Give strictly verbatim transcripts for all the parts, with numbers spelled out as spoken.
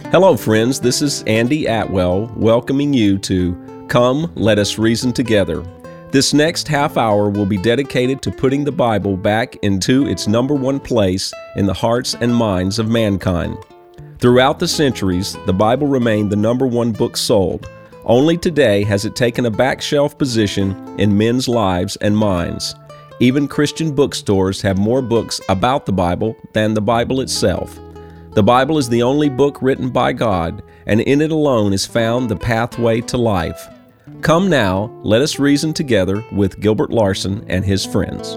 Hello, friends. This is Andy Atwell welcoming you to Come, Let Us Reason Together. This next half hour will be dedicated to putting the Bible back into its number one place in the hearts and minds of mankind. Throughout the centuries, the Bible remained the number one book sold. Only today has it taken a back shelf position in men's lives and minds. Even Christian bookstores have more books about the Bible than the Bible itself. The Bible is the only book written by God, and in it alone is found the pathway to life. Come now, let us reason together with Gilbert Larson and his friends.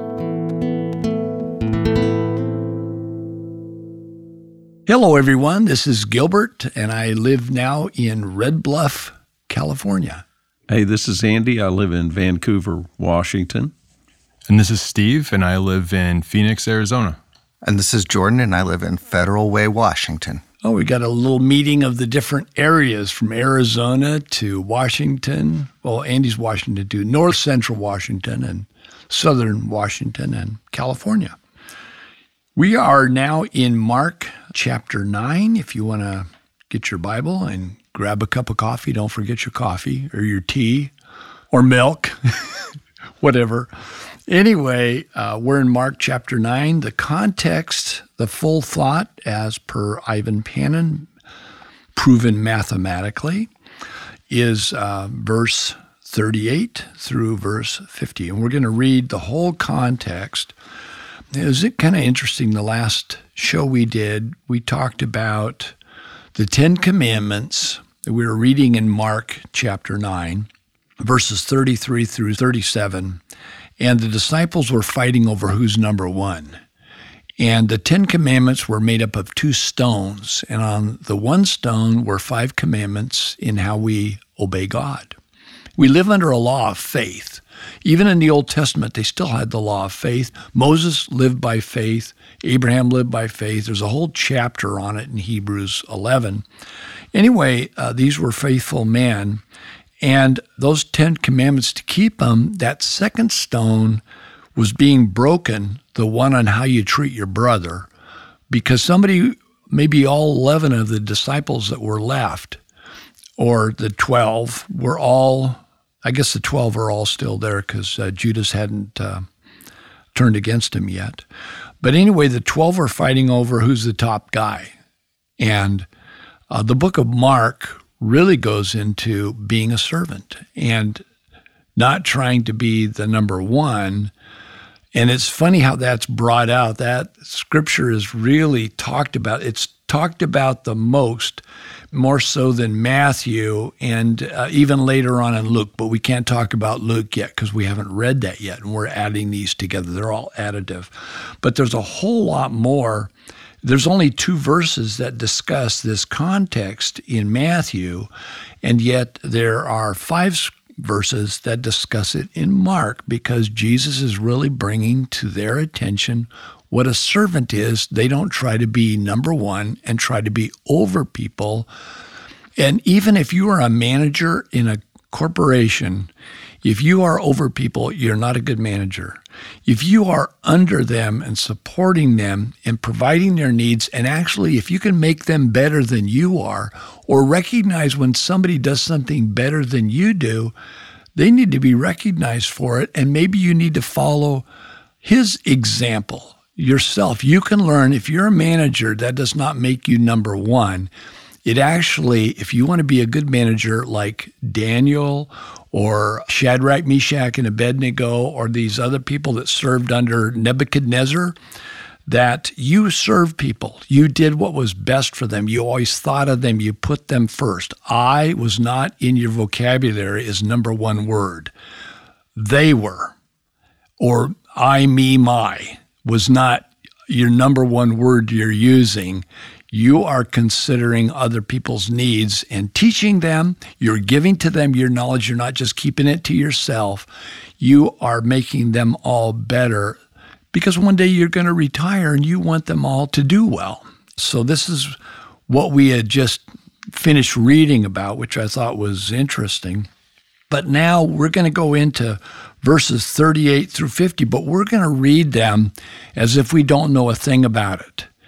Hello, everyone. This is Gilbert, and I live now in Red Bluff, California. Hey, this is Andy. I live in Vancouver, Washington. And this is Steve, and I live in Phoenix, Arizona. And this is Jordan, and I live in Federal Way, Washington. Oh, we got a little meeting of the different areas from Arizona to Washington. Well, Andy's Washington too, North Central Washington and Southern Washington and California. We are now in Mark chapter nine. If you want to get your Bible and grab a cup of coffee, don't forget your coffee or your tea or milk, whatever. Anyway, uh, we're in Mark chapter nine. The context, the full thought, as per Ivan Panin, proven mathematically, is uh, verse thirty-eight through verse fifty. And we're going to read the whole context. It was kind of interesting. The last show we did, we talked about the Ten Commandments that we were reading in Mark chapter nine, verses thirty-three through thirty-seven. And the disciples were fighting over who's number one. And the Ten Commandments were made up of two stones. And on the one stone were five commandments in how we obey God. We live under a law of faith. Even in the Old Testament, they still had the law of faith. Moses lived by faith. Abraham lived by faith. There's a whole chapter on it in Hebrews eleven. Anyway, uh, these were faithful men. And those Ten Commandments, to keep them, that second stone was being broken, the one on how you treat your brother, because somebody, maybe all eleven of the disciples that were left, or the twelve, were all, I guess the twelve are all still there because uh, Judas hadn't uh, turned against him yet. But anyway, the twelve are fighting over who's the top guy. And uh, the book of Mark really goes into being a servant and not trying to be the number one. And it's funny how that's brought out. That scripture is really talked about. It's talked about the most, more so than Matthew and uh, even later on in Luke. But we can't talk about Luke yet because we haven't read that yet, and we're adding these together. They're all additive. But there's a whole lot more. There's only two verses that discuss this context in Matthew, and yet there are five verses that discuss it in Mark because Jesus is really bringing to their attention what a servant is. They don't try to be number one and try to be over people. And even if you are a manager in a corporation, if you are over people, you're not a good manager. If you are under them and supporting them and providing their needs, and actually if you can make them better than you are, or recognize when somebody does something better than you do, they need to be recognized for it, and maybe you need to follow his example yourself. You can learn, if you're a manager, that does not make you number one. It actually, if you want to be a good manager like Daniel or Shadrach, Meshach, and Abednego, or these other people that served under Nebuchadnezzar, that you serve people. You did what was best for them. You always thought of them. You put them first. I was not in your vocabulary as number one word. They were. Or I, me, my was not your number one word you're using. You are considering other people's needs and teaching them. You're giving to them your knowledge. You're not just keeping it to yourself. You are making them all better because one day you're going to retire and you want them all to do well. So this is what we had just finished reading about, which I thought was interesting. But now we're going to go into verses thirty-eight through fifty, but we're going to read them as if we don't know a thing about it.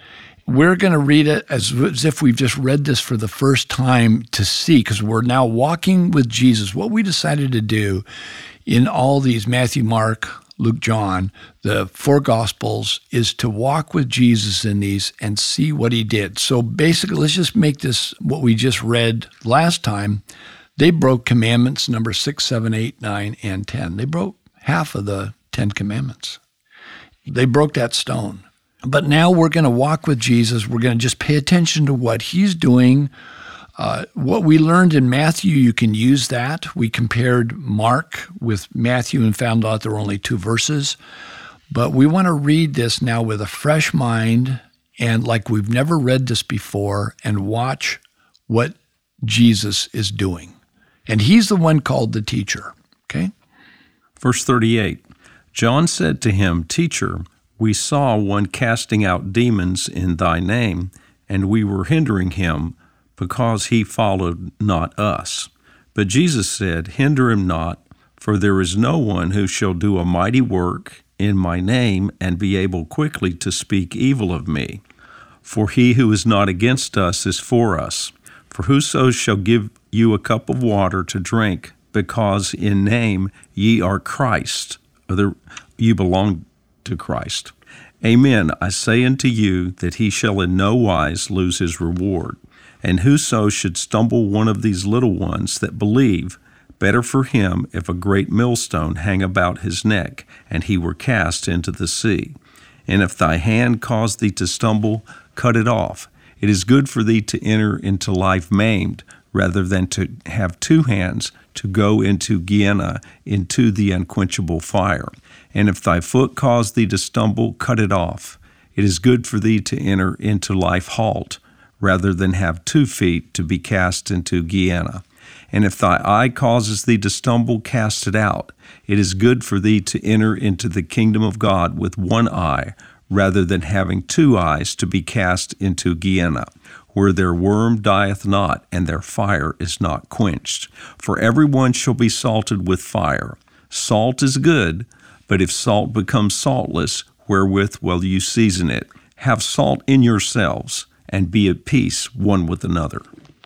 we're going to read it as, as if we've just read this for the first time to see, because we're now walking with Jesus. What we decided to do in all these Matthew, Mark, Luke, John, the four Gospels, is to walk with Jesus in these and see what he did. So basically, let's just make this what we just read last time. They broke commandments number six, seven, eight, nine, and ten. They broke half of the Ten Commandments. They broke that stone. But now we're going to walk with Jesus. We're going to just pay attention to what he's doing. Uh, what we learned in Matthew, you can use that. We compared Mark with Matthew and found out there were only two verses. But we want to read this now with a fresh mind and like we've never read this before and watch what Jesus is doing. And he's the one called the teacher, okay? Verse thirty-eight, John said to him, Teacher, we saw one casting out demons in thy name, and we were hindering him, because he followed not us. But Jesus said, Hinder him not, for there is no one who shall do a mighty work in my name and be able quickly to speak evil of me. For he who is not against us is for us. For whoso shall give you a cup of water to drink, because in name ye are Christ, or you belong to Christ. Amen, I say unto you that he shall in no wise lose his reward. And whoso should stumble one of these little ones that believe, better for him if a great millstone hang about his neck, and he were cast into the sea. And if thy hand cause thee to stumble, cut it off. It is good for thee to enter into life maimed, rather than to have two hands to go into Gehenna, into the unquenchable fire. And if thy foot cause thee to stumble, cut it off. It is good for thee to enter into life halt, rather than have two feet to be cast into Gehenna. And if thy eye causes thee to stumble, cast it out. It is good for thee to enter into the kingdom of God with one eye, rather than having two eyes to be cast into Gehenna, where their worm dieth not, and their fire is not quenched. For every one shall be salted with fire. Salt is good, but if salt becomes saltless, wherewith will you season it? Have salt in yourselves, and be at peace one with another.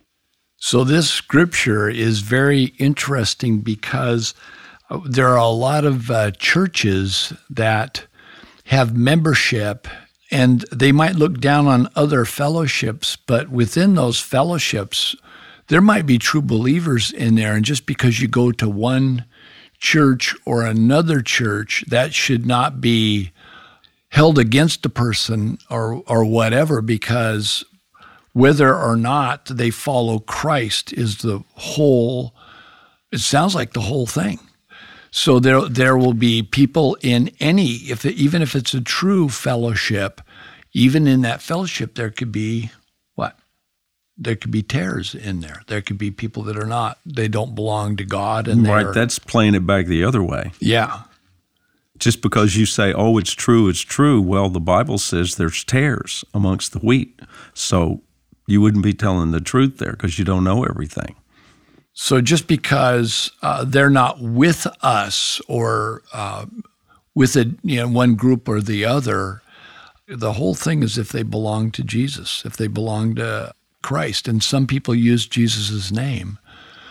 So this scripture is very interesting because there are a lot of uh, churches that have membership, and they might look down on other fellowships, but within those fellowships, there might be true believers in there. And just because you go to one church or another church, that should not be held against a person or or whatever, because whether or not they follow Christ is the whole, it sounds like the whole thing. So there there will be people in any, if it, even if it's a true fellowship, even in that fellowship, there could be what? There could be tares in there. There could be people that are not, they don't belong to God. And Right, that's playing it back the other way. Yeah. Just because you say, oh, it's true, it's true, well, the Bible says there's tares amongst the wheat. So you wouldn't be telling the truth there because you don't know everything. So just because uh, they're not with us or uh, with a, you know, one group or the other, the whole thing is if they belong to Jesus, if they belong to Christ. And some people use Jesus' name.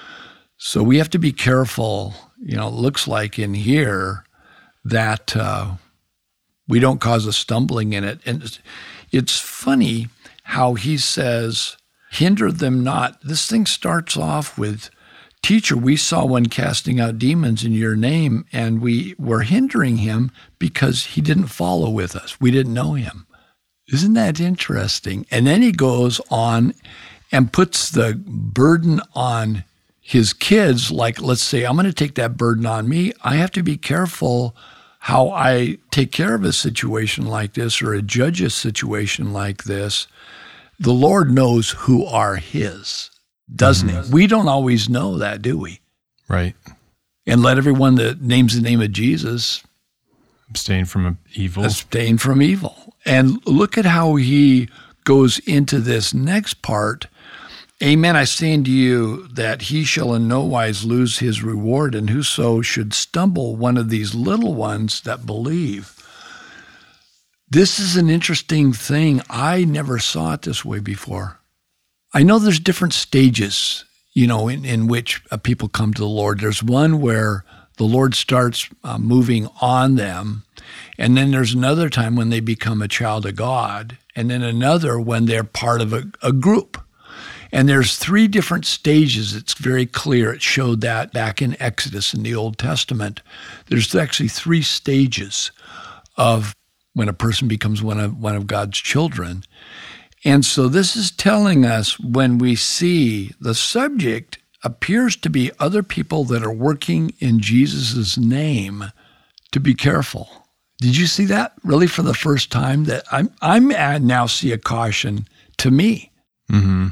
So we have to be careful, you know, it looks like in here, that uh, we don't cause a stumbling in it. And it's, it's funny how he says, hinder them not. This thing starts off with, Teacher, we saw one casting out demons in your name, and we were hindering him because he didn't follow with us. We didn't know him. Isn't that interesting? And then he goes on and puts the burden on his kids, like, let's say, I'm going to take that burden on me. I have to be careful how I take care of a situation like this or judge a situation like this. The Lord knows who are his, doesn't mm-hmm. he? We don't always know that, do we? Right. And let everyone that names the name of Jesus abstain from evil. Abstain from evil. And look at how he goes into this next part. Amen, I say unto you that he shall in no wise lose his reward, and whoso should stumble one of these little ones that believe. This is an interesting thing. I never saw it this way before. I know there's different stages, you know, in, in which uh, people come to the Lord. There's one where the Lord starts uh, moving on them, and then there's another time when they become a child of God, and then another when they're part of a, a group. And there's three different stages. It's very clear. It showed that back in Exodus in the Old Testament. There's actually three stages of when a person becomes one of one of God's children. And so this is telling us when we see the subject appears to be other people that are working in Jesus' name, to be careful. Did you see that really for the first time? That I'm I'm at now see a caution to me. Mm-hmm.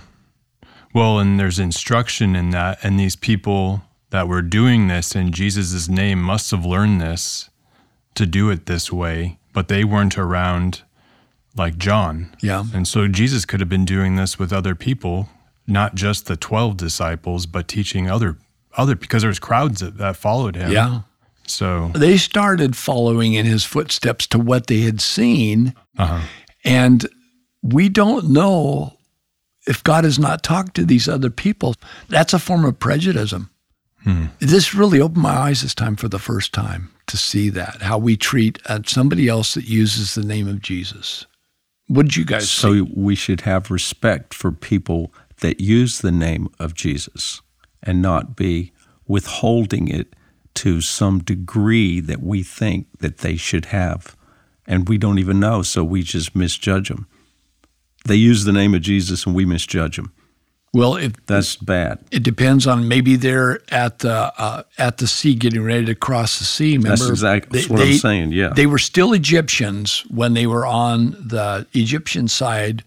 Well, and there's instruction in that, and these people that were doing this in Jesus' name must have learned this to do it this way, but they weren't around like John. Yeah. And so Jesus could have been doing this with other people, not just the twelve disciples, but teaching other, other because there was crowds that, that followed him. Yeah. So they started following in his footsteps to what they had seen. Uh-huh. And we don't know if God has not talked to these other people. That's a form of prejudice. Hmm. This really opened my eyes this time for the first time to see that, how we treat uh, somebody else that uses the name of Jesus. What did you guys So see? we should have respect for people that use the name of Jesus and not be withholding it to some degree that we think that they should have. And we don't even know, so we just misjudge them. They use the name of Jesus and we misjudge them. Well, if That's bad. it depends on maybe they're at the uh, at the sea getting ready to cross the sea. Remember, That's exactly what I'm saying, yeah. They were still Egyptians when they were on the Egyptian side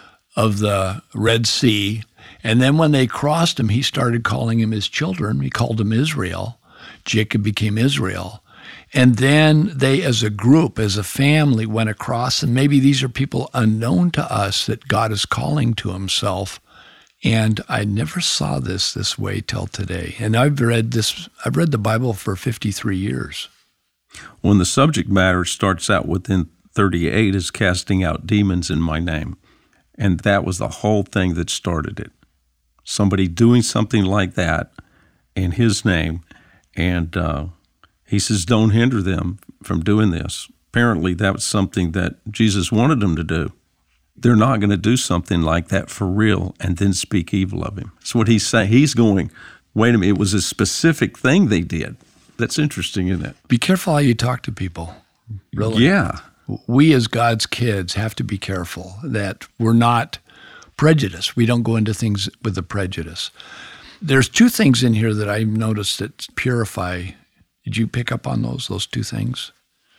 of the Red Sea. And then when they crossed him, he started calling him his children. He called him Israel. Jacob became Israel. And then they, as a group, as a family, went across. And maybe these are people unknown to us that God is calling to himself. And I never saw this this way till today. And I've read this, I've read the Bible for fifty-three years. When the subject matter starts out within thirty-eight is casting out demons in my name. And that was the whole thing that started it. Somebody doing something like that in his name. And uh, he says, don't hinder them from doing this. Apparently that was something that Jesus wanted them to do. They're not going to do something like that for real and then speak evil of him. That's what he's saying. He's going, wait a minute, it was a specific thing they did. That's interesting, isn't it? Be careful how you talk to people. Really. Yeah. We as God's kids have to be careful that we're not prejudiced. We don't go into things with a prejudice. There's two things in here that I've noticed that purify. Did you pick up on those, those two things?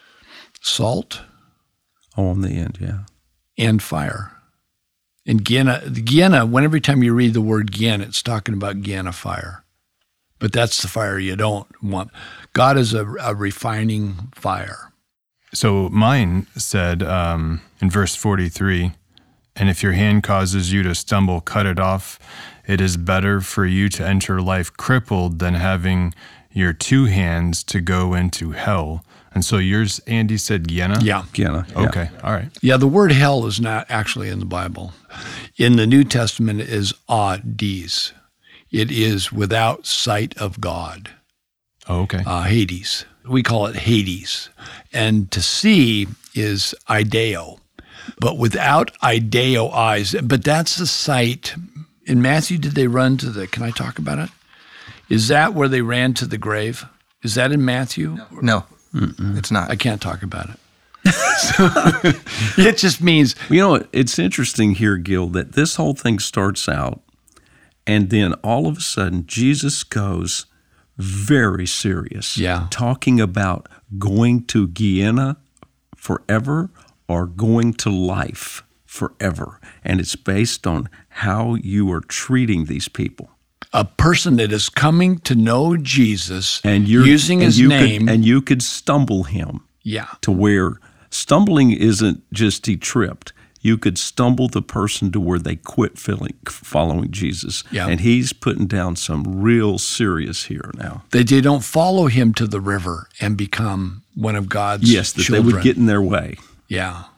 Salt Oh, in the end, yeah. and fire. And Gehenna, the Gehenna, when every time you read the word Gehenna, it's talking about Gehenna fire. But that's the fire you don't want. God is a, a refining fire. So mine said um, in verse forty-three, and if your hand causes you to stumble, cut it off. It is better for you to enter life crippled than having your two hands to go into hell. And so yours, Andy, said Gehenna? Yeah. Gehenna, yeah. Okay, all right. Yeah, the word hell is not actually in the Bible. In the New Testament, it is Hades. It is without sight of God. Oh, okay. Uh, Hades. We call it Hades. And to see is ideo. But without ideo eyes. But that's the sight. In Matthew, did they run to the, can I talk about it? Is that where they ran to the grave? Is that in Matthew? No, it's not. I can't talk about it. So, it just means, You know, it's interesting here, Gil, that this whole thing starts out, and then all of a sudden, Jesus goes very serious. Yeah. Talking about going to Gehenna forever or going to life forever. And it's based on how you are treating these people. a person that is coming to know Jesus And you're using and his you name. Could, and you could stumble him yeah. to where stumbling isn't just he tripped. You could stumble the person to where they quit feeling, following Jesus. Yeah. And he's putting down some real serious here now. That they don't follow him to the river and become one of God's Yes, that children. they would get in their way. Yeah.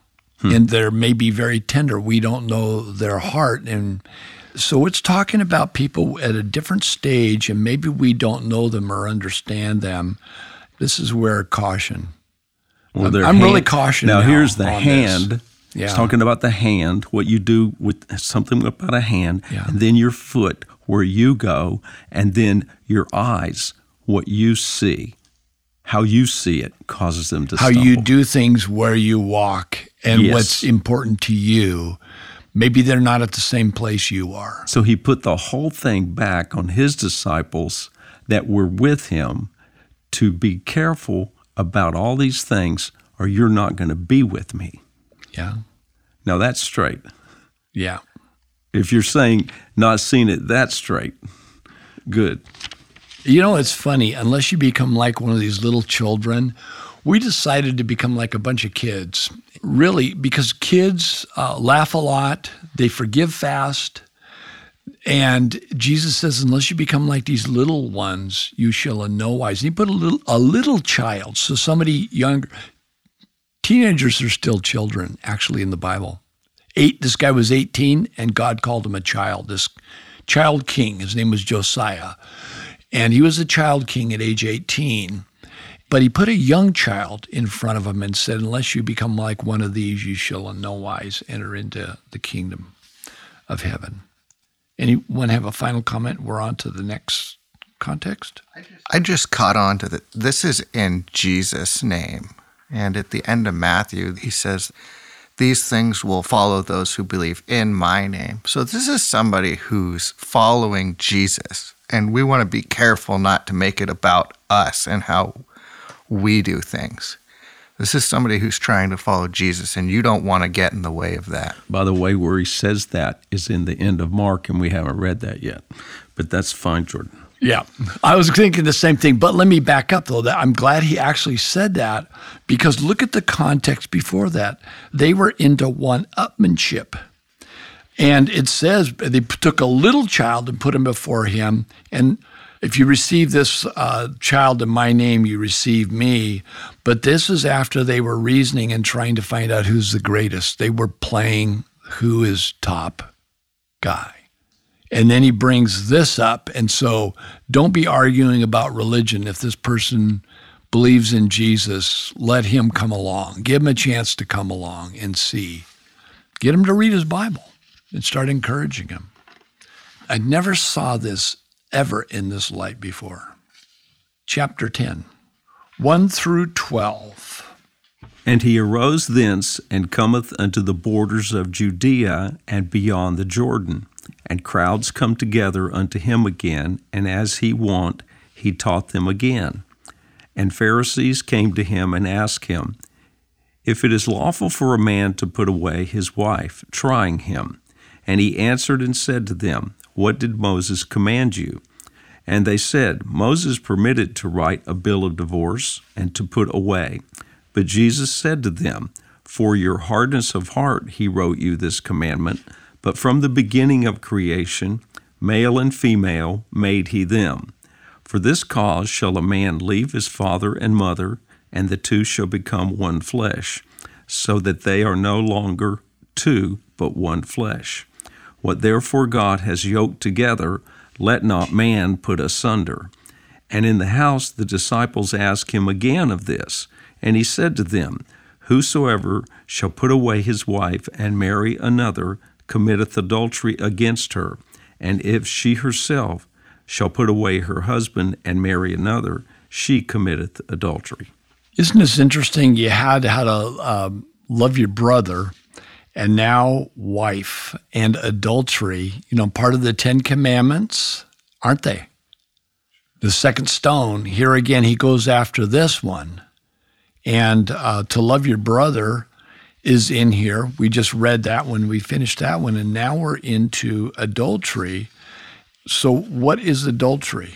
Hmm. And they're maybe very tender. We don't know their heart. And so it's talking about people at a different stage, and maybe we don't know them or understand them. This is where caution. Well, I'm, their I'm hand, really cautious. Now, now here's the on hand. This. Yeah. It's talking about the hand, what you do with something about a hand, Yeah. and then your foot, where you go, and then your eyes, what you see. How you see it causes them to How stumble. you do things where you walk and Yes. what's important to you. Maybe they're not at the same place you are. So he put the whole thing back on his disciples that were with him to be careful about all these things, or you're not going to be with me. Yeah. Now that's straight. Yeah. If you're saying not seeing it that straight, good. You know, it's funny. Unless you become like one of these little children, we decided to become like a bunch of kids. Really, because kids uh, laugh a lot, they forgive fast, and Jesus says, unless you become like these little ones, you shall in no wise. And he put a little, a little child, so somebody younger. Teenagers are still children, actually, in the Bible. Eight. This guy was eighteen, and God called him a child. This child king, his name was Josiah, and he was a child king at age eighteen. But he put a young child in front of him and said, unless you become like one of these, you shall in no wise enter into the kingdom of heaven. Anyone have a final comment? We're on to the next context. I just caught on to that. This is in Jesus' name. And at the end of Matthew, he says, these things will follow those who believe in my name. So this is somebody who's following Jesus. And we want to be careful not to make it about us and how we do things. This is somebody who's trying to follow Jesus, and you don't want to get in the way of that. By the way, where he says that is in the end of Mark, and we haven't read that yet. But that's fine, Jordan. Yeah, I was thinking the same thing. But let me back up, though. That I'm glad he actually said that, because look at the context before that. They were into one-upmanship. And it says they took a little child and put him before him. And if you receive this uh, child in my name, you receive me. But this is after they were reasoning and trying to find out who's the greatest. They were playing who is top guy. And then he brings this up. And so don't be arguing about religion. If this person believes in Jesus, let him come along. Give him a chance to come along and see. Get him to read his Bible and start encouraging him. I never saw this ever in this light before. Chapter ten, one through twelve. And he arose thence, and cometh unto the borders of Judea, and beyond the Jordan. And crowds come together unto him again, and as he wont, he taught them again. And Pharisees came to him and asked him, if it is lawful for a man to put away his wife, trying him. And he answered and said to them, what did Moses command you? And they said, Moses permitted to write a bill of divorce and to put away. But Jesus said to them, for your hardness of heart he wrote you this commandment, but from the beginning of creation, male and female made he them. For this cause shall a man leave his father and mother, and the two shall become one flesh, so that they are no longer two, but one flesh. What therefore God has yoked together, let not man put asunder. And in the house the disciples asked him again of this, and he said to them, whosoever shall put away his wife and marry another committeth adultery against her, and if she herself shall put away her husband and marry another, she committeth adultery. Isn't this interesting? You had how to uh, love your brother, and now wife and adultery, you know, part of the Ten Commandments, aren't they? The second stone, here again, he goes after this one. And uh, to love your brother is in here. We just read that one. We finished that one. And now we're into adultery. So what is adultery?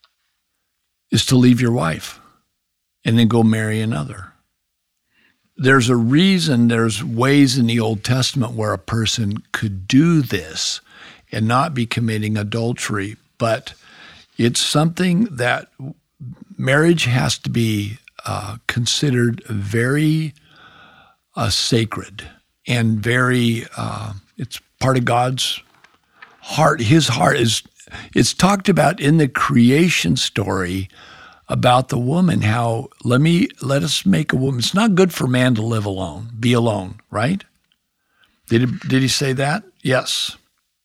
Is to leave your wife and then go marry another. There's a reason, there's ways in the Old Testament where a person could do this and not be committing adultery, but it's something that marriage has to be uh, considered very uh, sacred. and very, uh, it's part of God's heart. His heart is, it's talked about in the creation story about the woman, how let me, let us make a woman. It's not good for man to live alone, be alone, right? Did he, did he say that? Yes.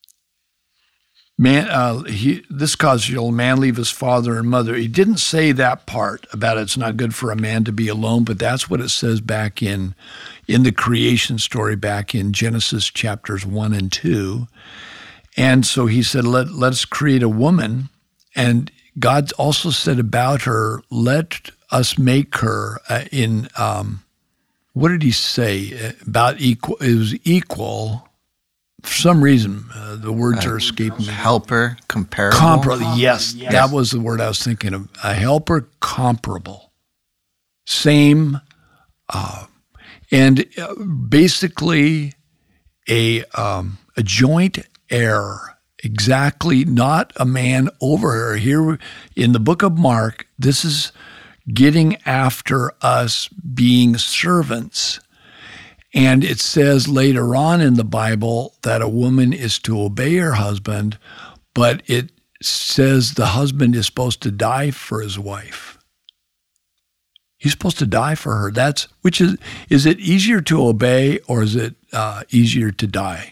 Man, uh, he, this causes shall a man leave his father and mother. He didn't say that part about it's not good for a man to be alone, but that's what it says back in in the creation story, back in Genesis chapters one and two. And so he said, let, let us create a woman. And God also said about her, let us make her uh, in, um, what did he say? About equal, it was equal. For some reason, uh, the words are escaping me. Helper, comparable. Comparable, yes, yes, that was the word I was thinking of. A helper, comparable. Same, uh, and uh, basically a um, a joint heir. Exactly, not a man over her. Here in the book of Mark, this is getting after us being servants. And it says later on in the Bible that a woman is to obey her husband, but it says the husband is supposed to die for his wife. He's supposed to die for her. That's which is is it easier to obey or is it uh, easier to die?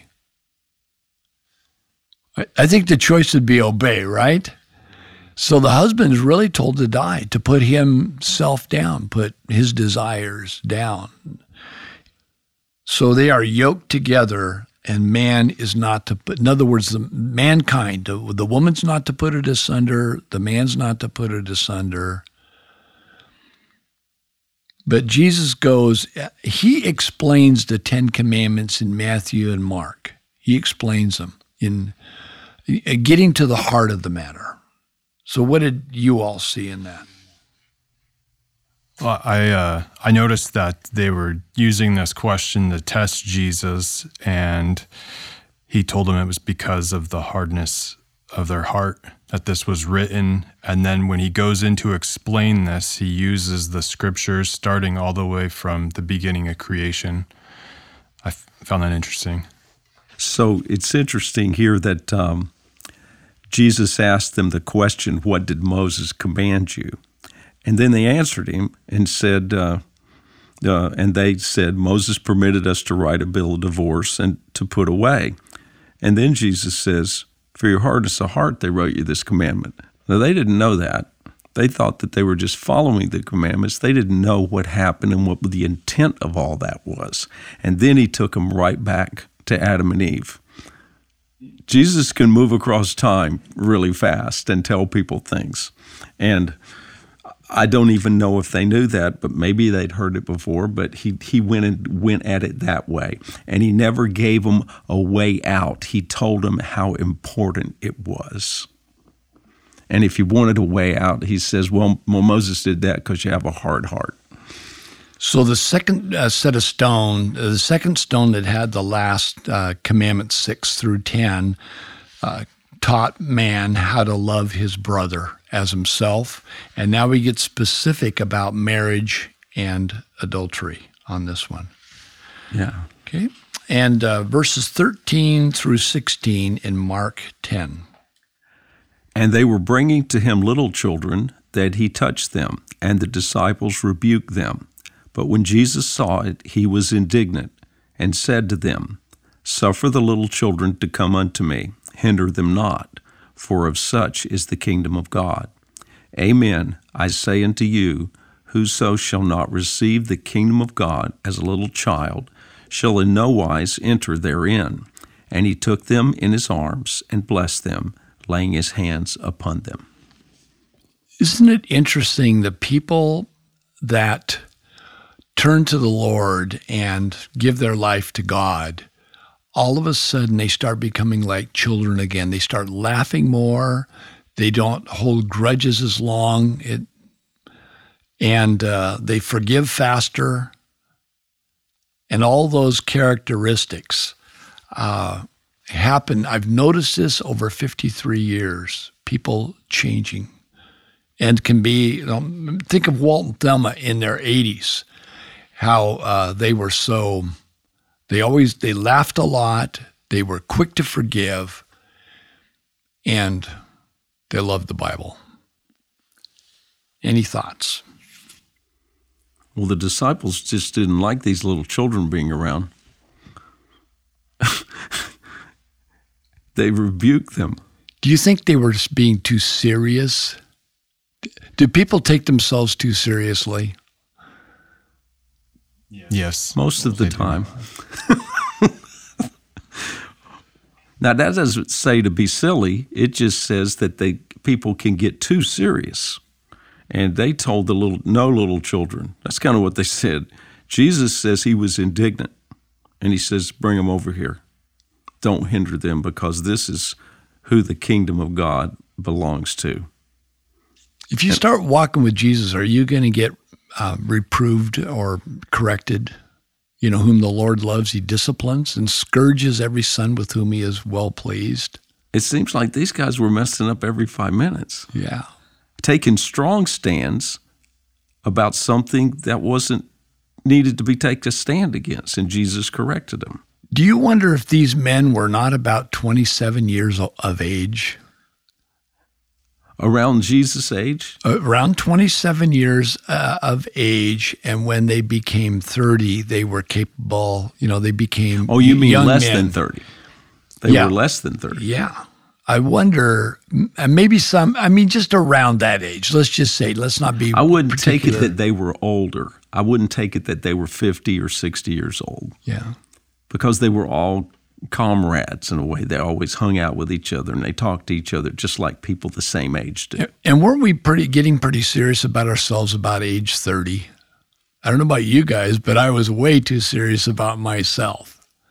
I, I think the choice would be obey, right? So the husband is really told to die, to put himself down, put his desires down. So they are yoked together, and man is not to put, in other words, the mankind, the, the woman's not to put it asunder, the man's not to put it asunder. But Jesus goes, he explains the Ten Commandments in Matthew and Mark. He explains them in getting to the heart of the matter. So what did you all see in that? Well, I uh, I noticed that they were using this question to test Jesus, and he told them it was because of the hardness of their heart that this was written. And then when he goes in to explain this, he uses the scriptures starting all the way from the beginning of creation. I f- found that interesting. So it's interesting here that um, Jesus asked them the question, what did Moses command you? And then they answered him and said, uh, uh, and they said, Moses permitted us to write a bill of divorce and to put away. And then Jesus says, for your hardness of heart, they wrote you this commandment. Now, they didn't know that. They thought that they were just following the commandments. They didn't know what happened and what the intent of all that was. And then he took them right back to Adam and Eve. Jesus can move across time really fast and tell people things. And I don't even know if they knew that, but maybe they'd heard it before, but he, he went and went at it that way. And he never gave them a way out. He told them how important it was. And if you wanted a way out, he says, well, well Moses did that because you have a hard heart. So the second uh, set of stone, uh, the second stone that had the last uh, commandments six through ten, uh, taught man how to love his brother as himself. And now we get specific about marriage and adultery on this one. Yeah. Okay. And uh, verses thirteen through sixteen in Mark ten. And they were bringing to him little children, that he touched them, and the disciples rebuked them. But when Jesus saw it, he was indignant, and said to them, Suffer the little children to come unto me, hinder them not, for of such is the kingdom of God. Amen, I say unto you, whoso shall not receive the kingdom of God as a little child, shall in no wise enter therein. And he took them in his arms, and blessed them, laying his hands upon them. Isn't it interesting, the people that turn to the Lord and give their life to God, all of a sudden they start becoming like children again. They start laughing more. They don't hold grudges as long. It, and uh, they forgive faster. And all those characteristics uh, happen. I've noticed this over fifty-three years, people changing. And can be, you know, think of Walt and Thelma in their eighties, how uh, they were so They always, they laughed a lot. They were quick to forgive, and they loved the Bible. Any thoughts? Well, the disciples just didn't like these little children being around. They rebuked them. Do you think they were just being too serious? Do people take themselves too seriously? Yes. Most of the time. Now, that doesn't say to be silly. It just says that they people can get too serious. And they told the little no little children. That's kind of what they said. Jesus says he was indignant. And he says, bring them over here. Don't hinder them, because this is who the kingdom of God belongs to. If you start walking with Jesus, are you going to get uh, reproved or corrected? You know, whom the Lord loves, he disciplines and scourges every son with whom he is well pleased. It seems like these guys were messing up every five minutes. Yeah. Taking strong stands about something that wasn't needed to be taken a stand against, and Jesus corrected them. Do you wonder if these men were not about twenty-seven years of age? Around Jesus' age? Around twenty-seven years uh, of age, and when they became thirty, they were capable, you know, they became Oh, you mean young less men. than thirty? They Yeah. were less than thirty. Yeah. I wonder, m- maybe some, I mean, just around that age. Let's just say, let's not be I wouldn't take it particular. that they were older. I wouldn't take it that they were fifty or sixty years old, Yeah. because they were all comrades in a way. They always hung out with each other, and they talked to each other just like people the same age do. And weren't we pretty getting pretty serious about ourselves about age thirty? I don't know about you guys, but I was way too serious about myself.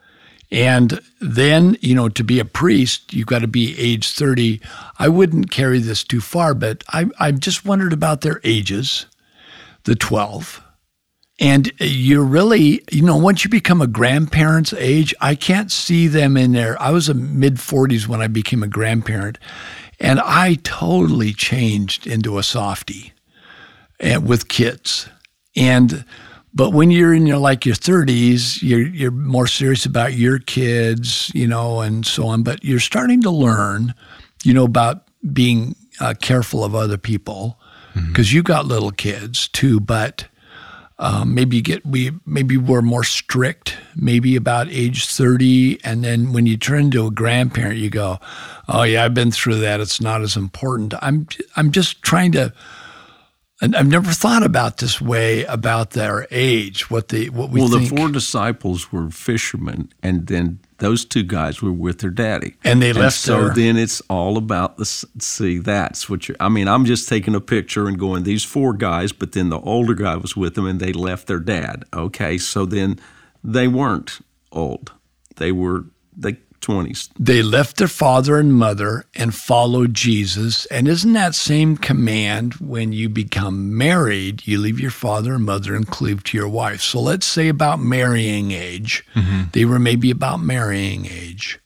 And then, you know, to be a priest, you've got to be age thirty. I wouldn't carry this too far, but I, I just wondered about their ages, the twelve. And you're really, you know, once you become a grandparent's age, I can't see them in there. I was in mid-forties when I became a grandparent, and I totally changed into a softie and with kids. And but when you're in your like your thirties, you're you're more serious about your kids, you know, and so on. But you're starting to learn, you know, about being uh, careful of other people, because mm-hmm. you got little kids too. But um, maybe you get we maybe we're more strict, maybe about age thirty, and then when you turn into a grandparent, you go, "Oh yeah, I've been through that. It's not as important." I'm I'm just trying to. And I've never thought about this way about their age, what they what we well, think. the four disciples were fishermen, and then those two guys were with their daddy. And they and left so their- then it's all about the, see, that's what you're, I mean, I'm just taking a picture and going, these four guys, but then the older guy was with them and they left their dad. Okay, so then they weren't old. They were, they twenties. They left their father and mother and followed Jesus. And isn't that same command when you become married, you leave your father and mother and cleave to your wife? So let's say about marrying age. Mm-hmm. They were maybe about marrying age.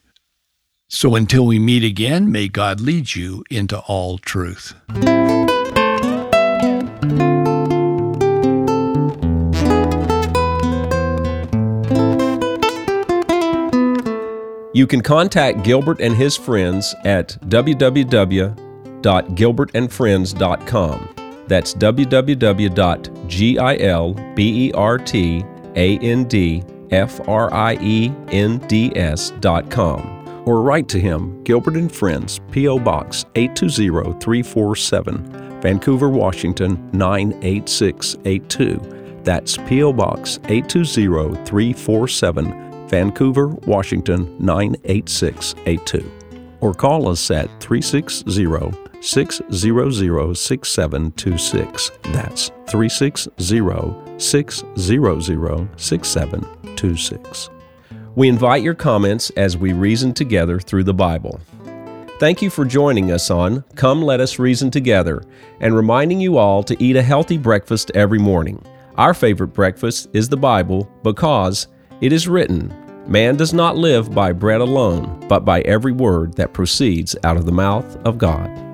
So until we meet again, may God lead you into all truth. You can contact Gilbert and his friends at w w w dot gilbert and friends dot com. That's w w w dot gilbert and friends dot com. Or write to him, Gilbert and Friends, P O. Box eight two zero three four seven, Vancouver, Washington nine eight six eight two. That's P O. Box eight two zero three four seven, Vancouver, Washington nine eight six eight two. Or call us at three six zero, six zero zero, six seven two six. That's three six zero, six zero zero, six seven two six. We invite your comments as we reason together through the Bible. Thank you for joining us on Come Let Us Reason Together, and reminding you all to eat a healthy breakfast every morning. Our favorite breakfast is the Bible, because it is written, "Man does not live by bread alone, but by every word that proceeds out of the mouth of God."